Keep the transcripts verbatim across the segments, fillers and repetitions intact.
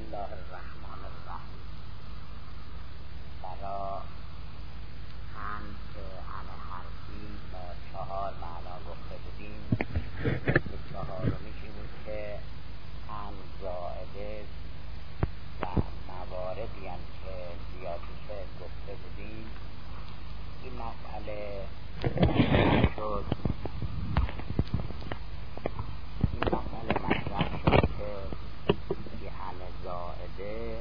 الله الرحمن الرحیم. برای هم که همه حرفی با چهار معنا گفته بودیم، به چهارمیش این بود که هم زائده و مواردی هم که زیادیشه گفته بودیم. این مسئله شد این مسئله مطرح شد که یه همه زائده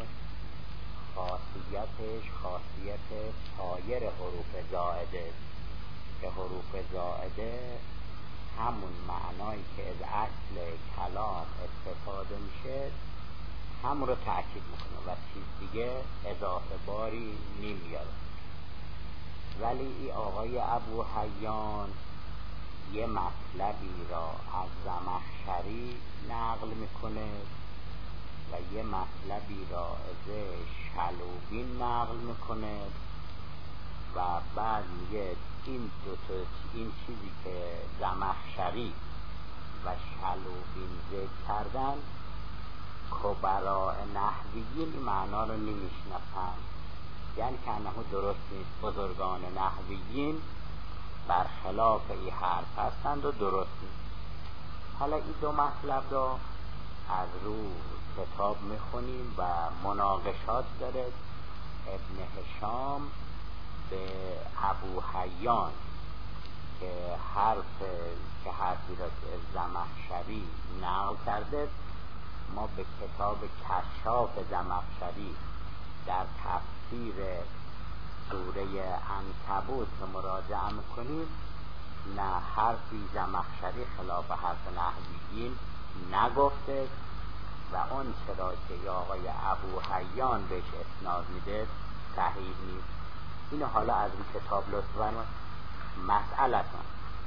خاصیتش خاصیت سایر حروف زائده، که حروف زائده همون معنایی که از اصل کلام استفاده میشه همون رو تأکید میکنه و چیز دیگه اضافه باری نمیاره. ولی ای آقای ابو حیان یه مطلبی را از زمخشری نقل میکنه و یه مطلبی را از شلوبین نقل میکنه و بعد میگه این دو تا این چیزی که زمخشری و شلوبین ذکر کردن کبراء نحویین این معنا رو نمیشنفن، یعنی که انه درست نیست. بزرگان نحویین برخلاف این حرف هستند و درست نیست. حالا این دو مطلب را از رو کتاب میخونیم و مناقشات داره. ابن هشام به ابو حیان که حرف که حرفی را که از زمخشری نقل کرده، ما به کتاب کشاف زمخشری در تفسیر سوره عنکبوت که مراجعه میکنیم، نه حرفی زمخشری خلاف حرف نحویین نگفته و اون چرا که آقای ابو حیان بهش اسناد میده صحیح نیست. اینو حالا از این کتاب لطف فرمایید. مسئلتون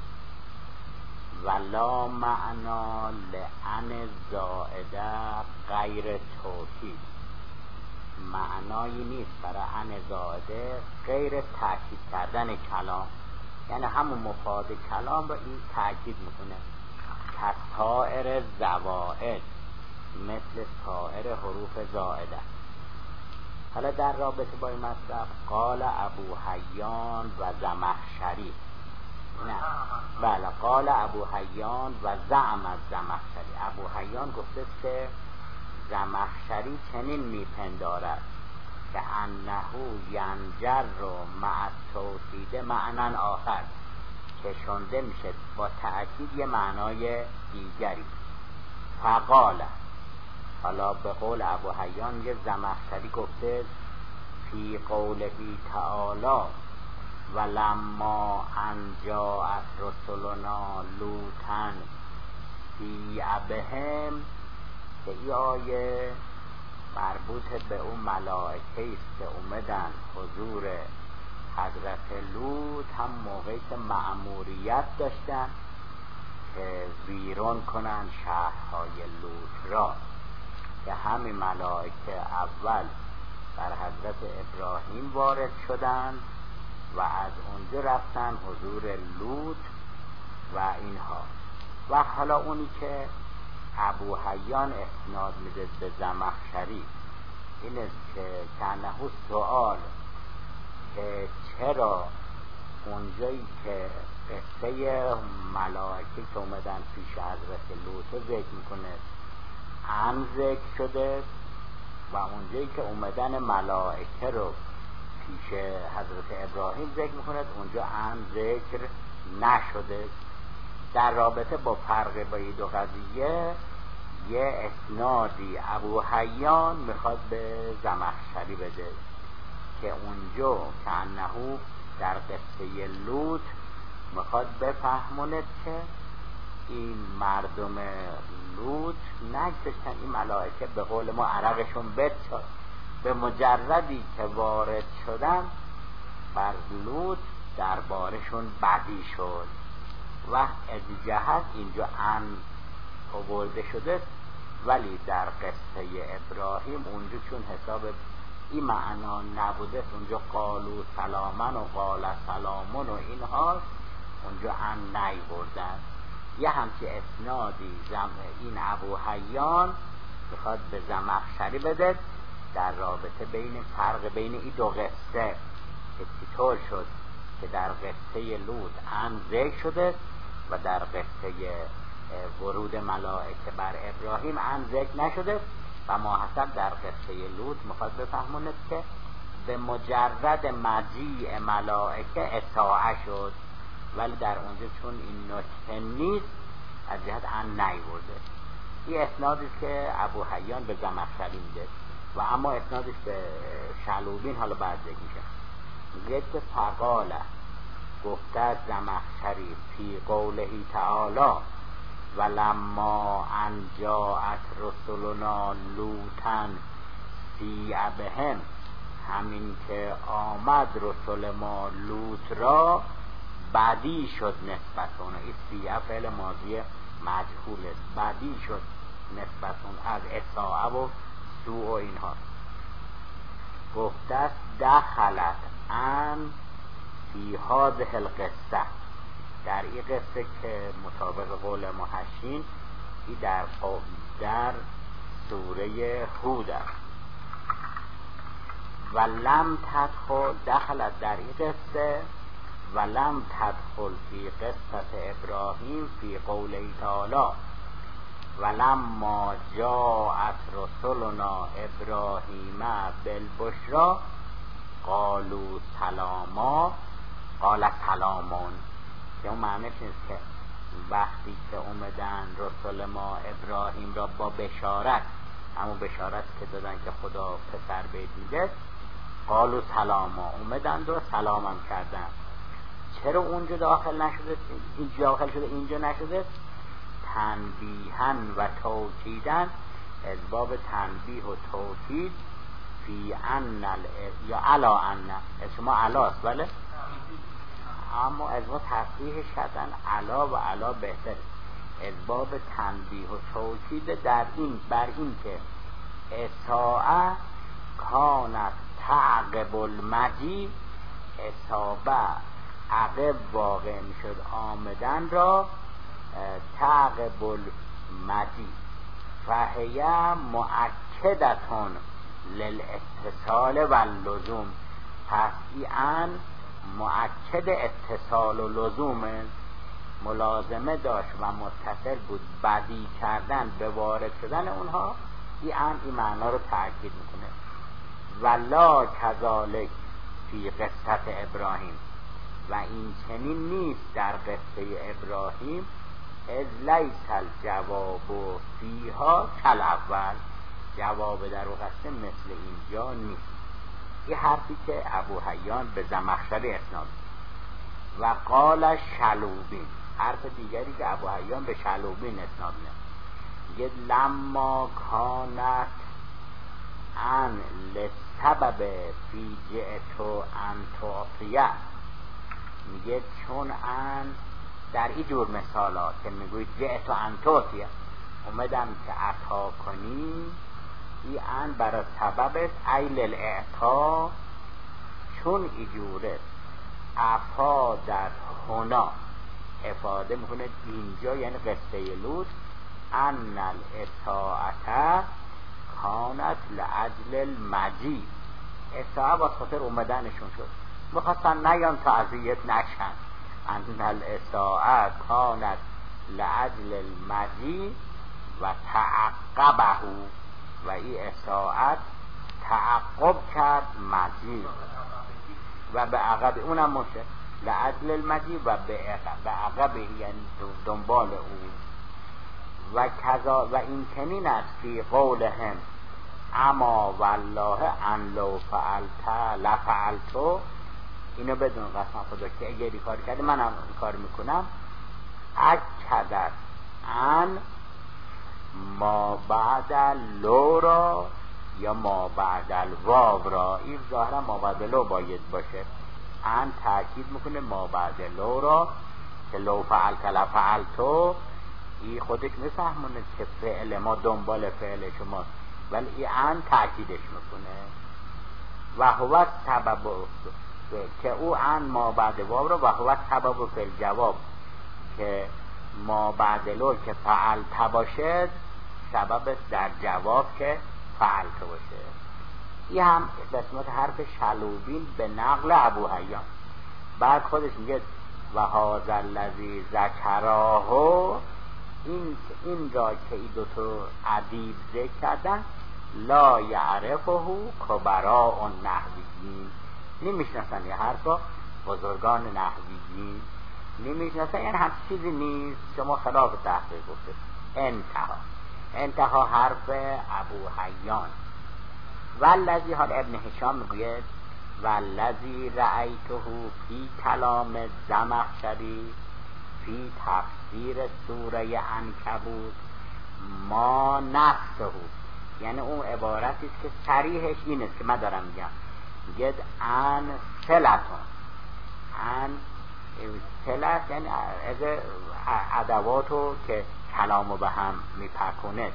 ولا معنا لعن زائده غیر توکید، معنایی نیست برای عن زائده غیر تأکید کردن کلام، یعنی همون مفاد کلام رو این تأکید میکنه. کسائر زوائد، مثل سایر حروف زائده. حالا در رابطه با این مطلب قال ابو حیان و زمخشری، نه بله قال ابو حیان و زعم از زمخشری، ابو حیان گفته که زمخشری چنین میپندارد که انه ینجر رو مع توحید معنی آخر، که شنده میشه با تأکید یه معنای دیگری. فقاله، حالا به قول ابو حیان یه زمخشری گفته فی قوله تعالی ولما ان جاءت رسلنا لوطا سیء بهم، که این آیه مربوط به اون ملائکه است که اومدن حضور حضرت لوط هم موقعی که مأموریت داشتن که ویران کنن شهرهای لوط را، که همین ملائکه اول بر حضرت ابراهیم وارد شدند و از اونجا رفتن حضور لوط و اینها. و حالا اونی که ابو حیان اسناد میده به زمخشری این است که کنه سوال که چرا اونجایی که قصه ملائکه که اومدن پیش حضرت لوط ذکر میکنه عن ذکر شده و اونجایی که اومدن ملائکه رو پیش حضرت ابراهیم ذکر میکنه اونجا عن ذکر نشده. در رابطه با فرق با این دو قضیه یه اسنادی ابو حیان میخواد به زمخشری بده که اونجا که انهو در قصه لوط میخواد بفهمونه که این مردم لوط نگذاشتن این ملائکه به قول ما عرقشون بچاد، به مجردی که وارد شدن بر لوط دربارشون بدی شد و از جهت اینجا ان آورده شده. ولی در قصه ابراهیم اونجا چون حساب این معنا نبوده، اونجا قالو سلامن و قال سلامن و اینها اونجا ان نی بردن. یه همچی اسنادی این ابو حیان میخواد به زمخشری بده در رابطه بین فرق بین این دو قصه که چطور شد که در قصه لوط ان ذکر شده و در قصه ورود ملائکه بر ابراهیم ان ذکر نشده و ماحصل در قصه لوط میخواد بفهموند که به مجرد مجیء ملائکه اطاعه شد، ولی در اونجا چون این نکته نیست از جهت ان نیورده. این اسنادی که ابو حیان به زمخشری میده و اما اسنادش به شلوبین حالا بعد ذکر میشه. میگه که فقاله گفته از زمخشری فی قوله تعالی ولما ان جاءت رسلنا لوطا سیء بهم، همین که آمد رسول ما لوط را بدی شد نسبت اون. این سیء فعل ماضی مجهول است، بدی شد نسبت اون از اساءه و سوء و اینها. گفته است دخلت ان فی هذه القصه، در این قصه که مطابق قول محشین ای در در سوره هود است. ولم تدخل دخلت در این قصه ولم تدخل فی قصه ابراهیم فی قوله تعالی ولما جاءت رسلنا ابراهیم بالبشرى قالوا سلاما قال سلامون، که اون معنیش نیست که وقتی که اومدن رسول ما ابراهیم را با بشارت، همون بشارت که دادن که خدا پسر بهت میده، قالوا سلاما، اومدن و سلامم کردن. چرا اونجا داخل نشده، اینجا داخل شده اینجا نشده؟ تنبیهن و توکیدن، از باب تنبیه و توکید فی ان یا علا ان، اسم علاست بله، اما از ما تصریح شدن علا و علا بهتر، از باب تنبیه و توکید در این بر این که اساءه کانت تعقب المجی، اصابه عقب واقع میشد آمدن را، تعقب المجی فهیه مؤکدتون للاتصال و اللزوم، پس این مؤکد اتصال و لزوم ملازمه داشت و متصل بود بدی کردن به وارد شدن اونها، این این معنا رو تأکید میکنه. ولا کذالک فی قصه ابراهیم، و این چنین نیست در قصه ابراهیم، از لیس الجواب فیها کالاول، جواب در اون قصه مثل اینجا نیست. این حرفی که ابو حیان به زمخشری اسناد و قال شلوبین، حرف دیگری که ابو حیان به شلوبین اسناد میگه لما کانت ان لسبب فی جئتو ان تعطیه، میگه چون ان در این جور مثالا که میگوید جئتو ان تعطیه، اومدم که عطا کنی، این ان برای سبب ایل الاعطا، چون ایجوره عفا در هنا افاده میکنه اینجا، یعنی قصه لوط، ان الاطاعت کانت لعجل المجی، اطاعت با خاطر اومدنشون شد، میخواستن نیان تعذیت نشن، ان الاطاعت کانت لعجل المجی و تعقبه، و این اطاعت تعقب کرد مجی و به عقب اونم مشه لعجل المجی و به عقب، یعنی دنبال اون. و کذا و این چنین است فی قولهم اما والله ان لو فعلت لفعلتو، اینو بدون قسم خدا که اگه کار کردی من هم کار میکنم. اکدت ان ما بعد لو را یا ما بعد الواو را، این ظاهرا ما بعد لو باید باشه، ان تاکید میکنه ما بعد لو را که لو فعلت لفعلتو، این خودش میفهمونه که فعل ما دنبال فعل شما، ولی این ان تاکیدش میکنه. و هو سبب که او ان ما بعد واو را و هو سبب فعل جواب، که ما بعد لو که فعلت باشد سبب در جواب که فعلت باشه. این هم قسمت حرف شلوبین به نقل ابو حیان. بعد خودش میگه و هذا الذی ذکراه، این این را که این دو تا ادیب ذکر کردن، لا یعرفه کبراء النحویین، نمیشناسن یه حرفا بزرگان نحویین نمیشناسن، یعنی هم چیزی نیست، شما خلاف تحقیق گفته. انتها انتها حرف ابو حیان. والذی، حال ابن هشام میگوید والذی رأیته فی کلام زمخشری فی تفسیر سوره عنکبوت ما نفسه، یعنی اون عبارتی است که صریحش این است که من دارم میگم، میگه ان سلتون، ان سلت یعنی از ادواتو که کلامو به هم میپکونه.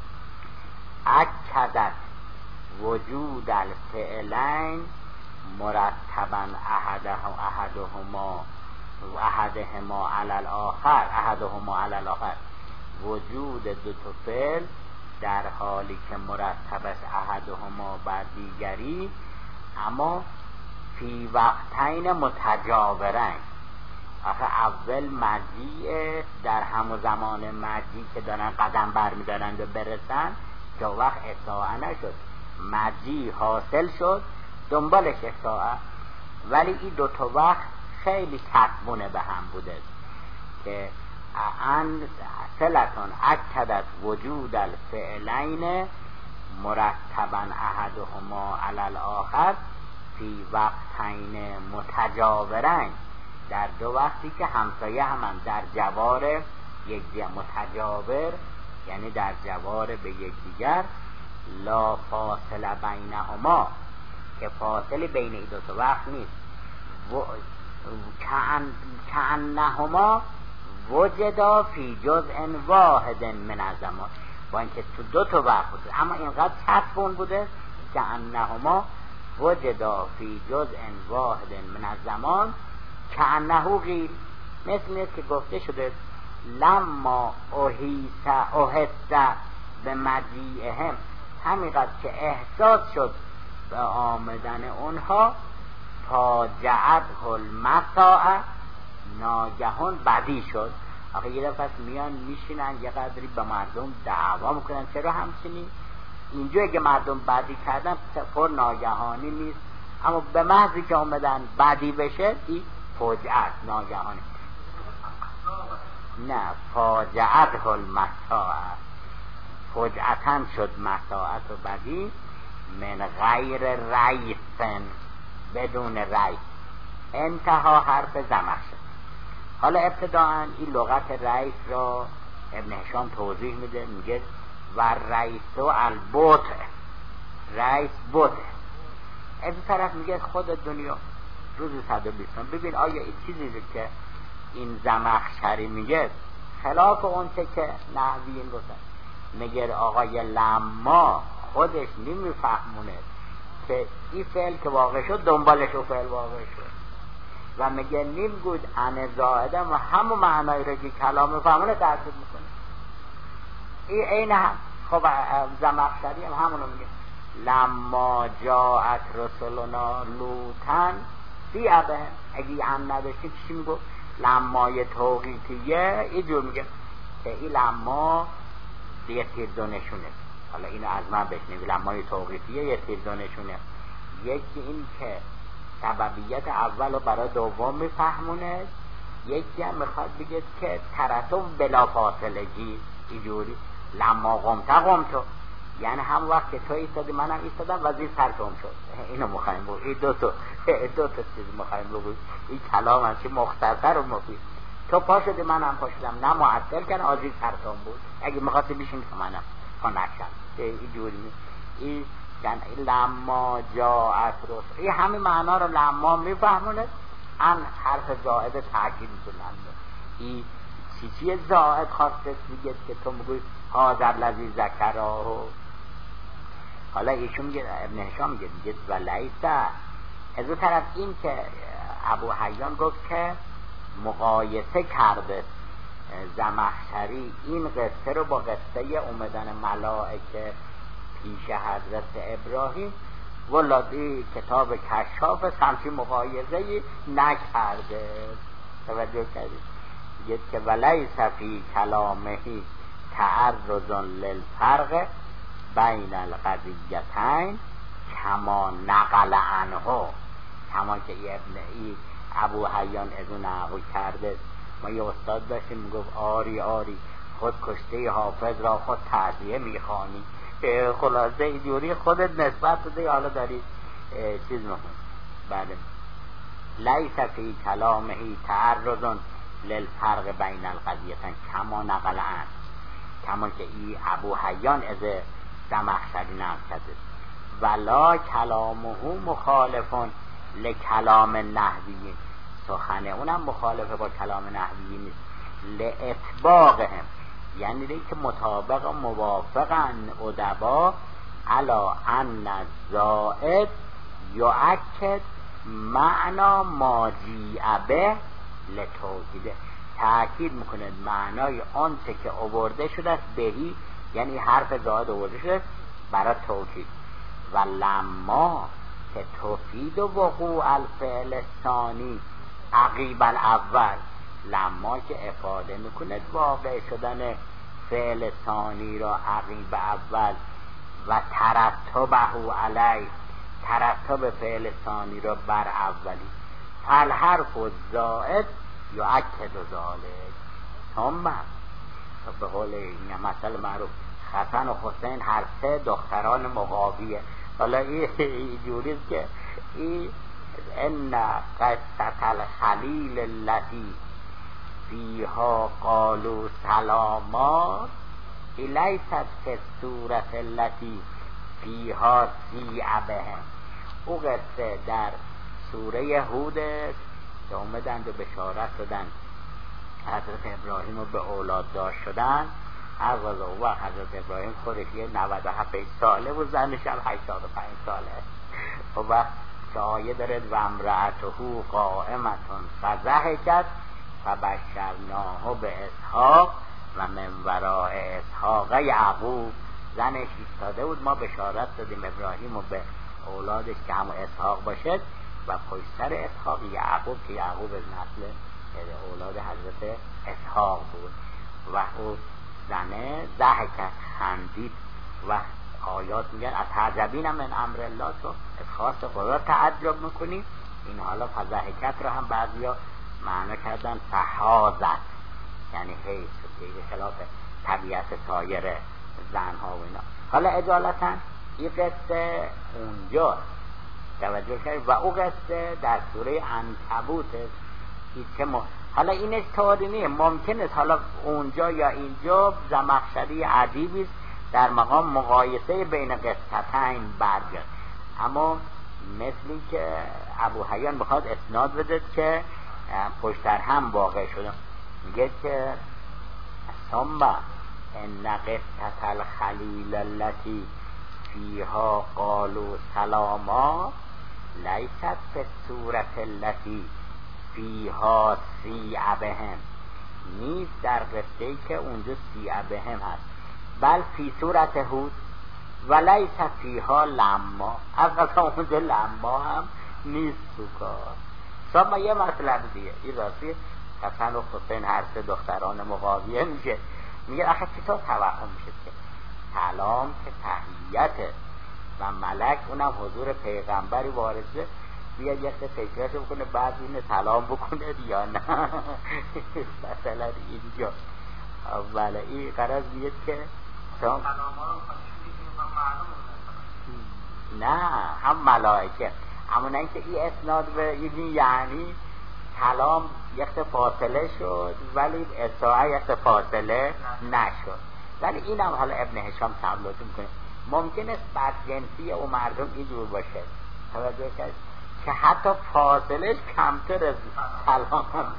اکدت وجود الفعلین مرتبا احدهما احدهما و احدهما علی الاخر احدهما علی الاخر، وجود دو تا فعل در حالی که مرتب است احدهما بر دیگری، اما فی وقتین متجاورین. آخه اول مجیء در همون زمان مجیء که دارن قدم بر میدارند و برسن، که وقت اساءه نشد، مجیء حاصل شد دنبالش اساءه، ولی این دو تا وقت خیلی تقبونه به هم بوده که ان سلتون اکدت وجود الفعلین مرتبا احدهما علی الاخر فی وقتین متجاورین، در دو وقتی که همسایه هم, هم در جوار یکدیگر، متجاور یعنی در جوار به یکدیگر، لا فاصله بینهما، که فاصله بین این دو تا وقت نیست، کأنهما وجدا فی جزء واحد من الزمان، با اینکه تو دو تا وقت بوده اما اینقدر چسبون بوده که انهما وجدا فی جزء واحد من الزمان کأنه قیل، مثل نیست که گفته شده لما احیس احس به مجیئهم، همینقدر که احساس شد به آمدن اونها، فاجعت المساء، ناگهان بدی شد. آخه یه دفعه میان میشینن یه قدری به مردم دعوا میکنن چرا همچنین، اینجا اگه مردم بدی کردن پر ناگهانی نیست، اما به محضی که اومدن بدی بشه این فاجعت ناگهانی، نه فاجعت المساء، فاجعتن شد مساعت و بدی، من غیر ریسن، بدون ریس. انتها حرف زمخشری. حالا ابتداءً این لغت رئیس را ابن هشام توضیح میده، میگه و رئیس و البوت، رئیس بوت. از این طرف میگه خود دنیا روز صد و بیستم. ببین آیا این چیزی که این زمخشری میگه خلاف اون چه که نحویین گفتن. میگه آقای لما خودش نمیفهمونه که این فعل که واقع شد دنبالش و فعل واقع شد، و میگه نیم گود ان زائده و همون معنایی رو که کلام فهمونه ترتیب میکنه. این عین هم خب زمخشری هم همونو میگه لما جاءت رسولنا لوطن سیعبه، اگه ان نداشتی چی میگو؟ لمای توقیتیه اینجور میگه که این لما یه تیر دونشونه. حالا اینو از من بشنوی، لمای توقیتیه یه تیر دونشونه. یکی این که سببیت اول رو برای دوم میفهمونه، یکی هم میخواد بگه که ترتم بلا فاصلگی، اینجوری لما قمت قمتو، یعنی هم وقت که تو ایستادی منم ایستادم و زیر سرتم شد. اینو مخواهیم بود، این دو تا دو تا چیز مخواهیم بود. این کلام هستی مختصر و مفید. تو پا شدی منم پا شدم، نه معطل کن آزیر سرتم بود، اگه میخواستی بشین که منم پا نکشم. اینجوری این یعنی لما جاءت رسول، این همه معنا رو لما میفهمونه. ان حرف زائد تاکید میکنه. این چی چی زائد خواسته میگه که تو میگوی هذا الذی ذکراه. حالا ایشون میگه، ابن هشام میگه میگه ولیسه. از اون طرف این که ابو حیان گفت که مقایسه کرده زمخشری این قصه رو با قصه اومدن ملائکه پیش حضرت ابراهیم ولادی کتاب کشاف همچین مقایزه‌ای نکرده. توجه کردید؟ میگه که ولیس فی کلامهی تعرض للفرق بین القضیتین کما نقل عنه، کما که ای ابن ای ابو حیان از اون نقل کرده. ما یه استاد داشتیم میگفت آری آری خود کشته حافظ را خود تعزیه میخوانی. خلاصه اینجوری خودت نسبت بده، حالا داری چیز میخونی. بله لیس فی کلامه تعرض للفرق بین القضیتین کما نقل عنه، کما که ای ابو حیان از زمخشری نقل کرده. ولا کلامه مخالفون لکلام نحوی، سخن اونم مخالفه با کلام نحوی نیست. لاتباقهم، یعنی دی که مطابق و موافقن ادبا علا ان الزائد یؤکد معنا ما جیء به لتوکیده، تأکید میکنه معنای آنچه که آورده شده است بهی، یعنی حرف زائد آورده شده برای توکید. و لما که تفید وقوع الفعل الثانی عقیب الاول، لما که افاده میکنه واقع شدن فعل ثانی را عقیب اول و ترتبه علی، ترتب فعل ثانی را بر اولی، فالحرف الزائد یؤکد ذلک. ثم به قول این مثل معروف حسن و حسین هر سه دختران مقاویه. حالا این جوریست که این ان قصة الخلیل التي فیها قالوا سلاما لیست كالسورة التي فیها سیء بهم. او قصه در سوره هود که اومدند و بشارت دادن حضرت ابراهیم رو به اولاد داشت شدن. از و حضرت ابراهیم خودش یه نود و هفت ساله و زنش هم هشتاد و پنج ساله. و وقت که آیه دارد و امرأته قائمتون فضحکت فبشرناه به اسحاق و من وراء اسحاق یعقوب. زنش ایستاده بود، ما بشارت دادیم ابراهیم و به اولادش که همون اسحاق باشد و پشت سر اسحاق یعقوب که یعقوب از نسل اولاد حضرت اسحاق بود. و او زنه ضحکت خندید و آیات میگن اتعجبین من امر الله، تو از خاص خدا تعجب میکنی. این حالا فضحکت رو هم بعضیا معنی کردن فحازت، یعنی حیث که خلاف طبیعت سایر زنها و اینا. حالا اجالتا این قصه اونجا توجه کرد و او قصه در سوره عنکبوت که ما حالا اینش طوری نیست، ممکن است حالا اونجا یا اینجا زمخشری عجیبی است در مقام مقایسه بین قصتین برگرد. اما مثلی که ابو حیان بخواد اسناد بده که پشتر هم واقع شده، میگه که ثم ان قصة الخلیل التي فیها قالوا سلاما لیست فی السورة التي فیها سیء بهم، نیست در قصه‌ای که اونجا سیء بهم هست، بل فی صورت هود و لیست فیها لما، از قصه اونجا لما هم نیست تو کار. ثم یه مطلب دیگه این راستی حسن و حسین هر سه دختران مقاویه میشه. میگه آخه چطور توهم میشه که سلام که تحییته و ملک اونم حضور پیغمبری وارده بیاد یک فکرش بکنه بعد اینه سلام بکنه یا نه. مثلا اینجا اولا این قرار بیاد که سلام نه هم ملائکه، اما نه که این اسناد به یعنی کلام یک فاصله شد ولی اصاعه یک فاصله نشد. ولی این هم حالا ابن هشام تبلوت میکنه ممکن است بدجنسی و مردم اینجور باشه، توجه کرد که حتی فاصلش کمتر از سلام هم.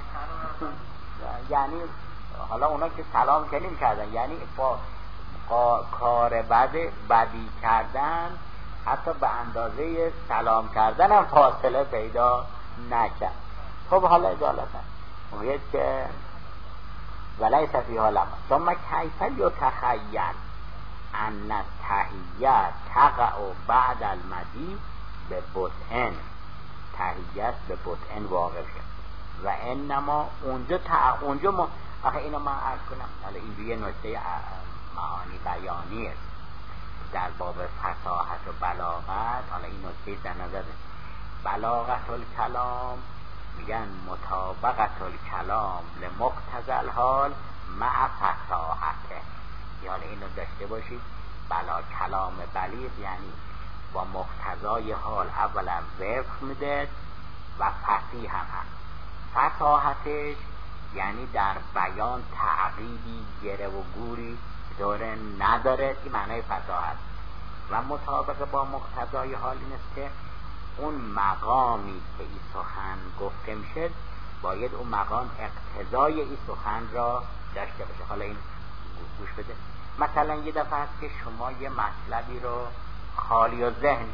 یعنی حالا اونا که سلام کنیم کردن یعنی با کار بد بدی کردن حتی به اندازه سلام کردن هم فاصله پیدا نکرد. خب حالا اجالتا میگه که ولیس فیها لما ثم کیف یتخیل ان التحیه تقع بعد المدی به بطن، تحییت به بطن واقع شد و انما اونجا تا اونجا ما آخه اینو من عرض کنم، حالا این یه نکته معانی بیانی است در باب فصاحت و بلاغت. حالا این نکته در نظر بلاغت الکلام میگن مطابقت الکلام لمقتضی الحال مع فصاحته، یعنی اینو داشته باشید بلا کلام بلیغ یعنی با مقتضای حال اولا وفق میده و فصیح هم هست. فصاحتش یعنی در بیان تعقیبی گره و گوری داره نداره، این معنای فصاحت. و مطابق با مقتضای حال این است که اون مقامی که این سخن گفته میشه باید اون مقام اقتضای این سخن را داشته باشه. حالا این گوش بده، مثلا یه دفعه هست که شما یه مطلبی رو خالی و ذهن،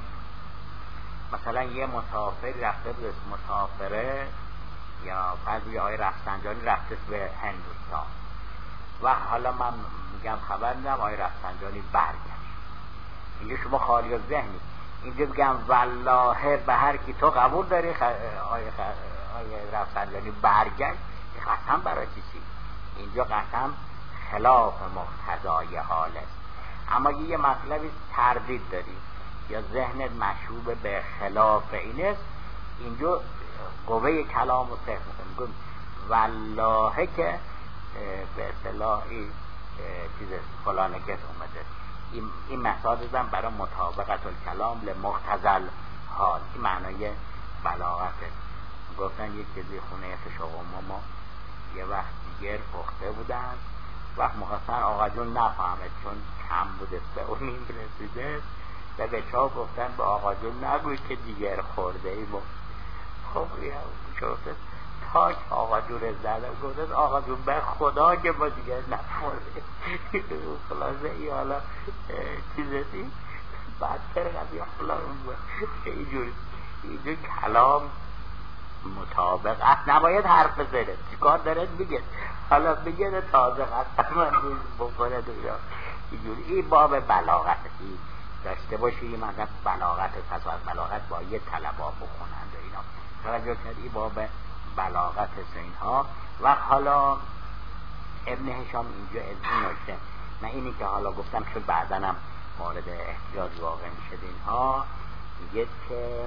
مثلا یه مسافر رفته به مسافره یا فرض آقای رفسنجانی رفته به هندوستان و حالا من میگم خبر میدم آقای رفسنجانی برگشت، اینجا شما خالی و ذهنی، اینجا بگم والله به هر کی تو قبول داری خ... آقای خ... آقای رفسنجانی برگشت، قسم برای چیزی؟ اینجا قسم خلاف مقتضای حال است. اما یه مطلبی تردید داری یا ذهنت مشروب به خلاف این است، اینجا قوه کلام رو صحیح میکنه، میگم والله که به اصطلاح چیز فلانه که اومده، این این مثال دادم برای مطابقت الکلام لمقتضی حال، این معنای بلاغته. گفتن یک چیزی خونه شما ماما یه وقت دیگر پخته بودن، وقت مخواستن آقا جون نفهمه چون کم بوده به اون این رسیده و به چا گفتن به آقا جون نگوی که دیگر خورده ای با خب یه گفته تاک آقا جون زده، گفته آقا جون به خدا که با دیگر نخورده خلاصه ای حالا چیزتی بعد کرد یا خلاصه اینجور اینجور کلام مطابق است، نباید حرف بزنه، چیکار داره بگه، حالا بگه تازه قسم من بکنه دویا اینجوری. این باب بلاغت این داشته باشی، این مدد بلاغت فصاحت بلاغت با یه طلبا بخونند اینا توجه کرد، این باب بلاغت اینها. و حالا ابن هشام اینجا از این نکته، من اینی که حالا گفتم شد بعدنم مورد احتیاج واقع میشه اینها، میگه که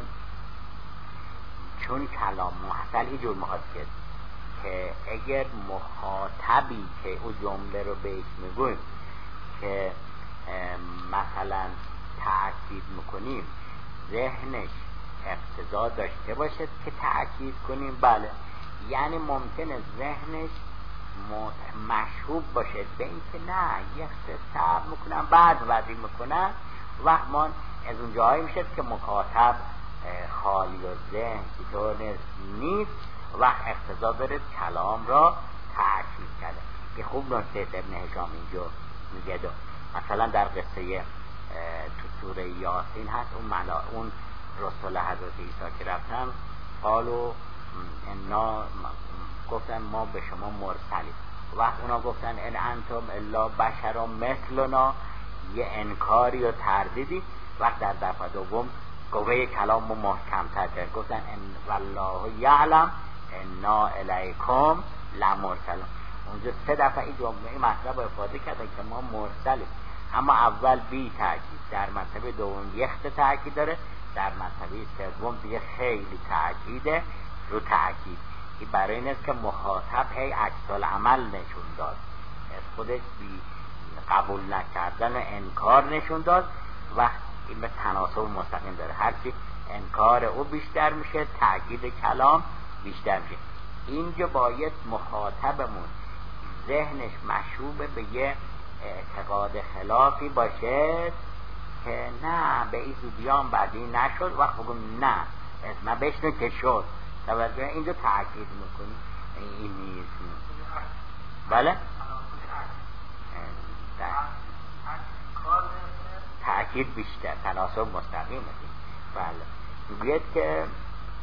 چون کلام محصل این جور محاد کرد که اگر مخاطبی که او جمله رو بهش میگویم که مثلا تأکید میکنیم ذهنش اقتضا داشته باشد که تأکید کنیم، بله یعنی ممکنه ذهنش مشهوب باشد به این که نه یک صبر میکنم بعد وضعی میکنم، وقت ما از اون جایی میشد که مخاطب خالی و ذهن چطور نیست، وقت اقتضا داره کلام را تأکید کرده. که خوب نکته ابن هشام اینجا میگه دو. مثلا در قصه تو سوره یاسین هست، اون ملا اون رسول حضرت عیسی که رفتن قالو انا گفتن ما به شما مرسلیم، وقت اونا گفتن ان انتم الا بشر مثلنا، یه انکاری و تردیدی، وقت در دفعه دوم قوه کلام رو محکم‌تر کرد، گفتن ان والله یعلم انا الیکم لمرسلون. اونجا سه دفعه این جمله این مطلب رو افاده کردن که ما مرسلیم، اما اول بی تأکید، در مرتبه دوم یخت تأکید داره، در مرتبه سوم دیگه خیلی تأکیده رو تأکید. این برای این است که مخاطب هی عکس العمل نشون داد، از خودش بی قبول نکردن و انکار نشون داد، وقت این به تناسب مستقیم داره، هرچی انکار او بیشتر میشه تأکید کلام بیشتر میشه. اینجا باید مخاطبمون ذهنش مشروب به یه اعتقاد خلافی باشه که نه به این زودیان بعدی نشد، وقت بگم نه از ما بشنو که شد، توجه اینجا تأکید میکنی این نیست. بله تأکید بیشتر تناسب مستقیم است. بله میگوید که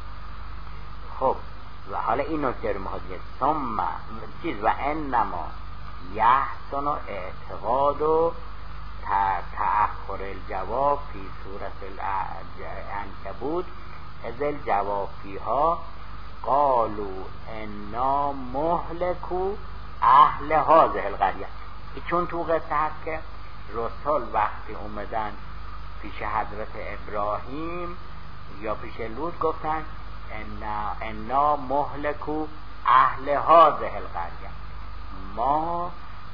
خب و حالا این نکته رو مخاطب ثم چیز و انما یحسن و اعتقاد و تأخر الجواب فی سورة العنکبوت از الجواب فیها قالوا انا مهلكو اهل هذه القریه. چون تو قصه هست که رسول وقتی اومدن پیش حضرت ابراهیم یا پیش لوط گفتن انا, انا مهلكو اهل هذه القریه، ما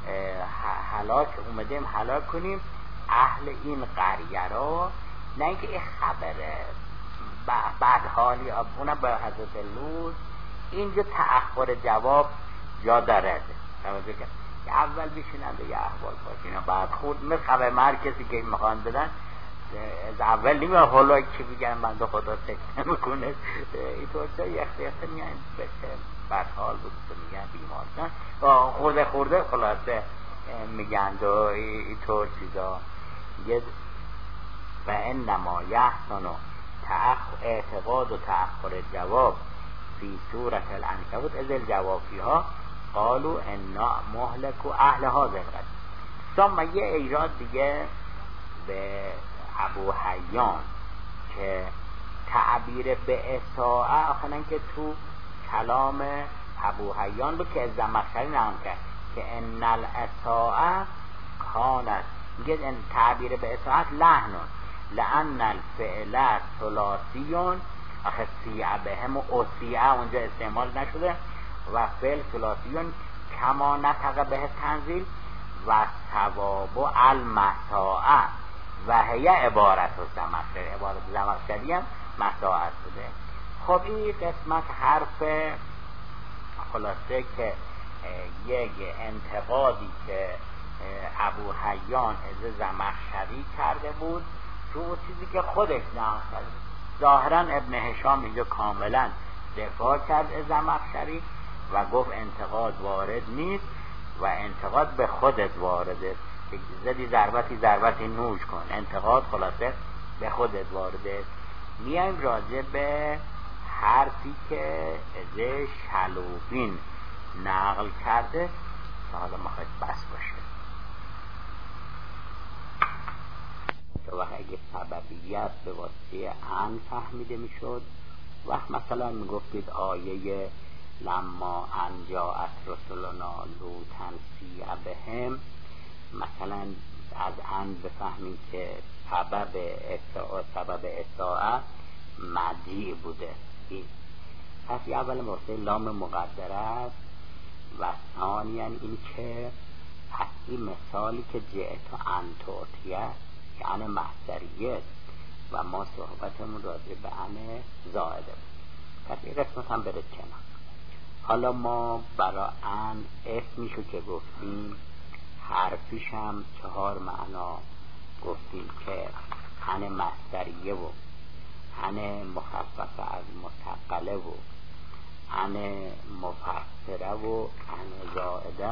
هلاک اومدیم هلاک کنیم اهل این قریه را. نه اینکه این خبره بعد حالی اونم به حضرت لوط اینجا تأخر جواب جا داره. توجه کن که اول بشینن به یه احوال باشین بعد خود مثل خبر مر کسی که میخوان بدن از اول نیمه حالا که بگن بنده خدا سکته میکنه اینطور چه یک سیخته میگن بشه بعد حال بود میگن بیمار خورده خورده خلاصه میگن و اینطور چیزا. یه و انما یحسن و اعتقاد و تأخر جواب فی سورة العنکبوت از الجواب فیها قالوا انا مهلك اهل هذه القریه. ثم یه ایراد دیگه به ابو حیان که تعبیر به اطاعه آخرن که تو کلام ابو حیان بود که از زمخشری نام کرد که ان الاطاعه کانت، میگه این تعبیر به اطاعت لحنون لأن الفعل ثلاثیون آخه سیعه بهم و اسیعه اونجا استعمال نشده و فعل ثلاثیون کما نطق به تنزیل و ثواب و المساعه و هی عبارت و زمخشری، عبارت زمخشری هم مساعت بوده. خب این قسمت حرف خلاصه که یک انتقادی که ابو حیان از زمخشری کرده بود رو چیزی که خودش نام کرد. ظاهرا ابن هشام اینجا کاملا دفاع کرد از زمخشری و گفت انتقاد وارد نیست و انتقاد به خودت وارده، زدی ضربتی ضربتی نوش کن، انتقاد خلاصه به خودت وارده. میایم راجع به حرفی که از شلوبین نقل کرده که حالا مخواهد بس باشه و اگه سببیت به واسطه ان فهمیده میشد وقت مثلا میگفتید آیه لما ان جاءت رسولنا لوطا سیء بهم، مثلا از ان بفهمید که سبب اطاعت سبب اطاعت مدیع بوده. این پس اول مرسل لام مقدره است و ثانیا این که پس این مثالی که جئت انتوتیه یعنی مصدریه و ما صحبتمون راجع به ان زائده بود. پس این قسمت هم بره کنار. حالا ما برای ان اسمیشو که گفتیم حرفیش هم چهار معنا گفتیم که ان مصدریه و ان مخففه از متقله و ان مفسره و ان زائده.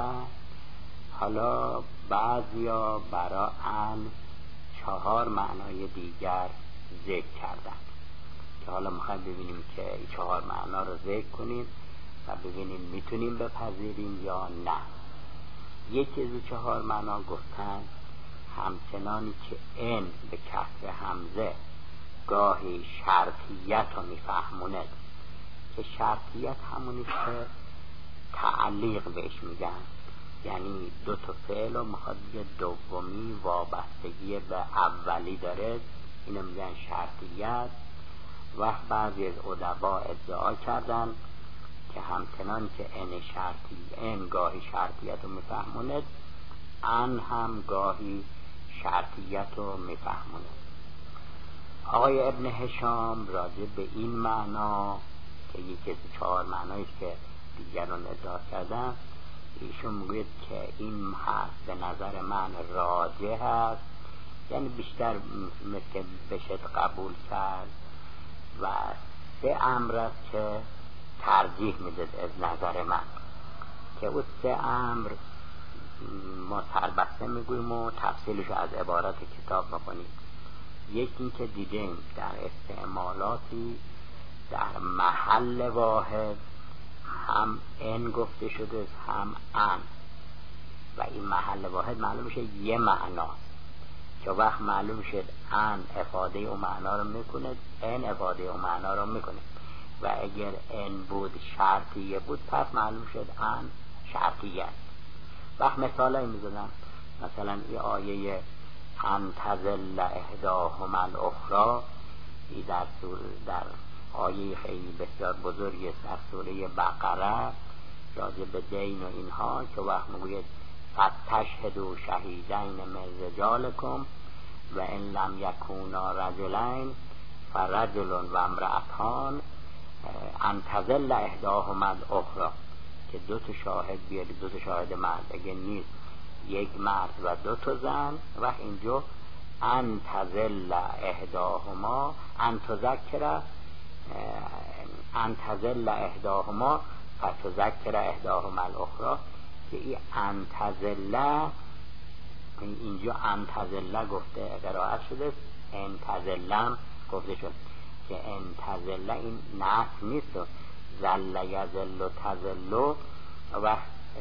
حالا بعضیا برای ان چهار معنای دیگر ذکر کردن که حالا میخوایم ببینیم که این چهار معنا رو ذکر کنیم و ببینیم میتونیم بپذیریم یا نه. یکی از چهار معنا گفتن همچنانی که ان به کسر همزه گاهی شرطیت رو میفهمونه که شرطیت همونی که تعلیق بهش میگن، یعنی دو تا فعل و میخواد یه دومی وابستگی به اولی داره، اینو میگن شرطیت. و بعضی از ادبا ادعا کردن که همچنان که ان شرطی ان گاهی شرطیت رو میفهمونه ان هم گاهی شرطیت رو میفهمونه. آقای ابن هشام راجع به این معنا که یکی از چهار معنایش که دیگران ادعا کردن ایشون میگوید که این حرف به نظر من راجح هست، یعنی بیشتر مثل بشد قبول کرد و سه امر است که ترجیح میدید از نظر من که اون سه امر ما سربسته میگویم و تفصیلش از عبارت کتاب بکنیم. یکی این که دیدیم در استعمالاتی در محل واحد هم ان گفته شده هم ان، و این محل واحد معلوم میشه یه معنا، که وقت معلوم شد ان افاده اون معنا رو میکنه، ان افاده اون معنا رو میکنه. و اگر ان بود شرطیه بود پس معلوم شد ان شرطیه است. وقت مثال هایی میزدم، مثلا این آیه ان تزل احداهما الاخری، این در, در آیه خیلی بسیار بزرگی است در سوره بقره راجع به دین و اینها، که وقت میگوید فتشهدوا شهیدین من رجالکم و ان لم یکونا رجلین فرجل و امرأتان ان تزل احداهما الاخری، که دو تا شاهد بیاری، دو تا شاهد مرد، اگه نیست یک مرد و دو تا زن، و اینجا ان تزل احداهما ان تذکر ان تزل احداهما فتذکر احداهما الاخری، که این ان تزل اینجا ان تزل گفته قرائت شده، ان تزلم گفته شد، که ان تزل این نعت نیست، زل یزل و تزل و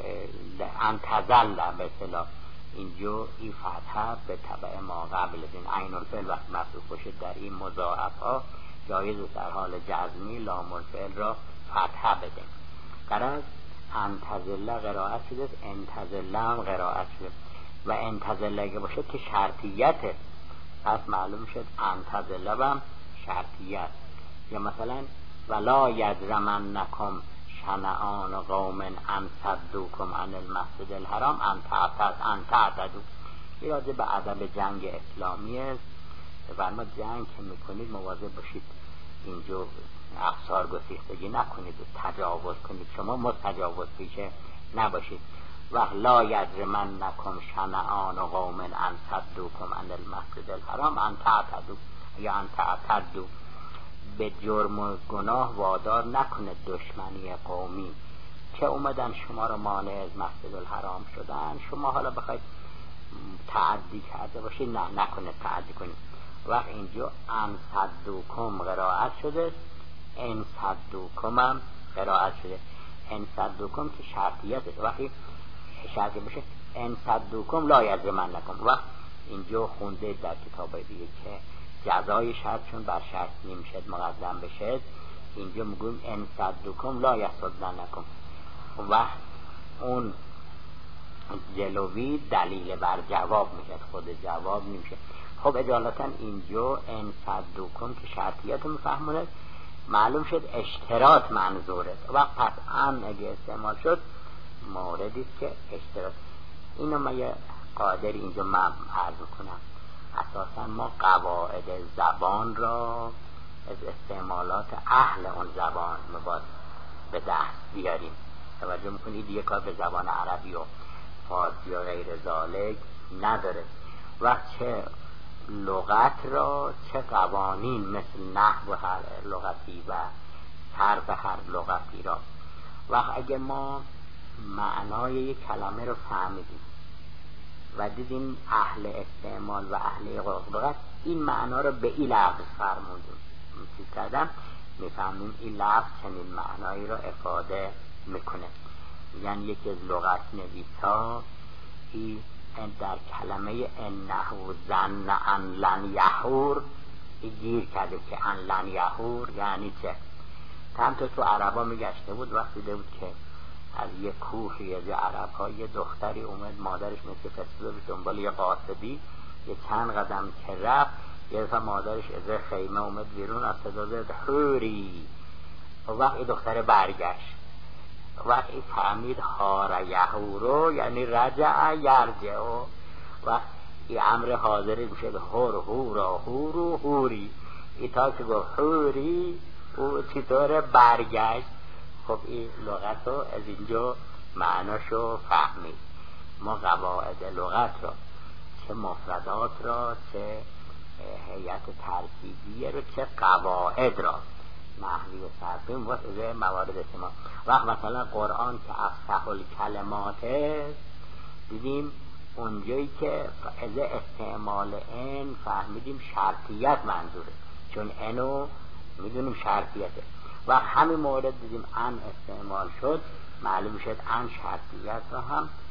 ان تزل به اصطلاح اینجا این فتحه به تبع ما قبل از این عین الفعل وقت مصروف باشه در این مضاعف ها جایز در حال جزمی لام الفعل را فتحه بده. قرار ان تزل قرائت شده، ان تزل هم قرائت شده، و ان تزل اگه باشه که شرطیته، پس معلوم شد ان تزل هم شرطیت. یا مثلا ولا یجرمنکم شنآن قوم ان صدوکم عن المسجد الحرام ان تعتدوا ان تعتدوا. ایراده به ادب جنگ اسلامی است، فرما جنگ که میکنید مواظب باشید اینجا افسار گسیختگی نکنید و تجاوز کنید، شما متجاوز پیشه نباشید. و لا یجرمنکم شنآن قوم ان صدوکم عن المسجد الحرام ان تعتدوا یا ان تعتدوا، به جرم و گناه وادار نکنه دشمنی قومی که اومدن شما رو مانع از مسجد الحرام شدن، شما حالا بخواید تعدی کرده باشید، نه نکنه تعدی کنید. وقت اینجا ان صدوکم قرائت شده، ان صدوکم هم قرائت شده. ان صدوکم که شرطیت، وقتی شرطی باشه ان صدوکم لا یجرمنکم. وقت اینجا خونده در کتابای دیگه که جزای شرط چون بر شرط نمیشد مقدم بشه، اینجا میگویم ان صدوکم لا یصدنکم، و اون جلوی دلیل بر جواب میشه، خود جواب نمیشه. خب اجالتا اینجا ان صدوکم که شرطیت رو میفهمونه، معلوم شد اشتراط منظوره. وقت پس ان اگه استعمال شد موردی که اشتراط. اینو من یه قادر اینجا من عرض کنم. اساسا ما قواعد زبان را از استعمالات اهل اون زبان باید به دست بیاریم. توجه میکنید یه کار به زبان عربی و فارسی و غیر ذالک نداره. و چه لغت را چه قوانین مثل نحو هر لغتی و صرف هر لغتی را. و اگه ما معنای یک کلمه رو فهمیدیم و دیدیم اهل استعمال و اهل لغت این معنا رو به این لفظ فرمودیم چیز کردم، میفهمیم این لفظ چنین معنایی رو افاده میکنه. یعنی یکی از لغت نویسا این در کلمه انه ظن ان لن یحور گیر کرده که ان لن یحور یعنی چه. تمام تو عربا میگشته بود، وقتی دیده بود که از یه کوهی از عرب ها یه دختری اومد، مادرش مثل فسده به دنبال یه قاصدی، یه چند قدم که رفت یه دفعه مادرش از خیمه اومد بیرون از صدا زد حوری. و وقت دختر برگشت، وقت فهمید حار یحورو یعنی رجع یرجع، و این امر حاضری میشد هور هورا هورو هوری. ای تا که گفت حوری او چطور برگشت. خب این لغت رو از اینجا معناشو فهمید. ما قواعد لغت را چه مفردات را چه هیئت ترکیبیه رو چه قواعد را نحوی و صرفی واسه موارد ما. وقت مثلا قرآن که افصح الکلمات است دیدیم اونجایی که از استعمال ان فهمیدیم شرطیت منظوره، چون انو میدونیم شرطیته. و همین مورد دیدیم ان استعمال شد معلوم شد ان شرطیت را هم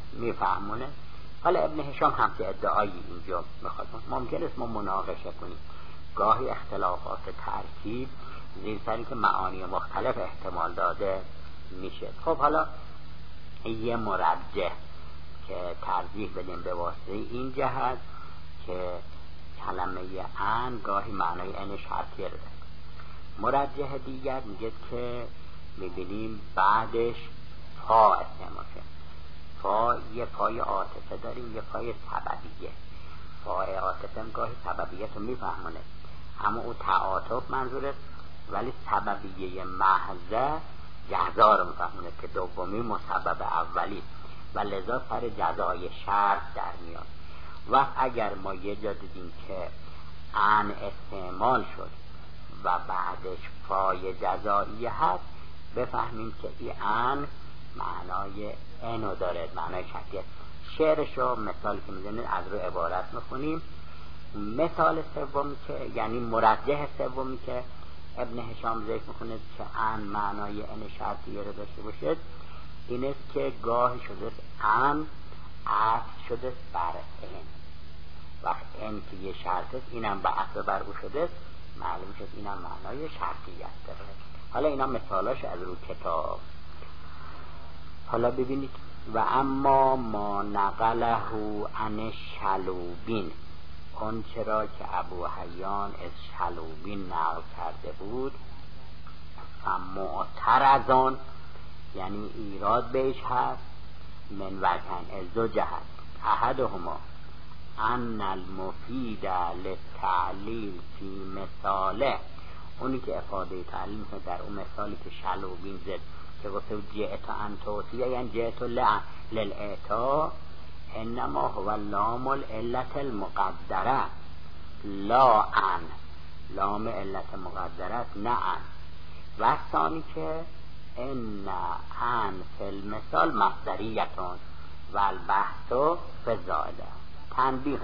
میفهمونه. حالا ابن هشام هم که ادعایی اینجا میخواد، ممکن است ما مناقشه کنیم، گاهی اختلافات ترکیب زیر سری که معانی مختلف احتمال داده میشه. خب حالا یه مرجح که ترجیح بدیم به واسطه این جهت که کلمه ان گاهی معنای ان شرطیه رو داره. مرجح دیگر میگه که میبینیم بعدش فا استعمال شد. فا یه فای عاطفه داریم، یه فای سببیه. فای عاطفه هم گاهی سببیه تو میفهمونه، اما او تعاطف منظوره، ولی سببیه محضه جزا رو میفهمونه که دومی مسبب اولی و لذا سر جزای شرط در میاد. و اگر ما یه جا دیدیم که ان استعمال شد و بعدش فای جزایی هست، بفهمیم که این ان معنای انو داره، معنای شرطیه. شعرشو مثال که میزنید از رو عبارت میخونیم. مثال سومی که یعنی مرجح سومی که ابن هشام ذکر میکنه که ان معنای ان شرطیه رو داشته باشه، این است که گاهی شده ان عطف شده بر ان، وقت ان که یه شرط است اینم به عطف بر او شده، معلوم شد اینم معنای شرطیت داره. حالا اینا مثالاش از رو کتاب. حالا ببینید و اما ما نقله عن شلوبین، اون چرا که ابو حیان از شلوبین نقل کرده بود، فمعترضان یعنی ایراد بهش هست، من وجهن از دو جهت. احدهما ان المفید للتعلیل فی مثاله، اونی که افاده تعلیل میکنه در اون مثالی که شلوبین زد که گفته جئت ان توتیه یعنی جئت للعطا، انما هو لام العلت المقدره لا ان، لام علت مقدره نه ان. و ثانی که ان ان فی المثال مصدریتون و البحث فی زائده تنبیه.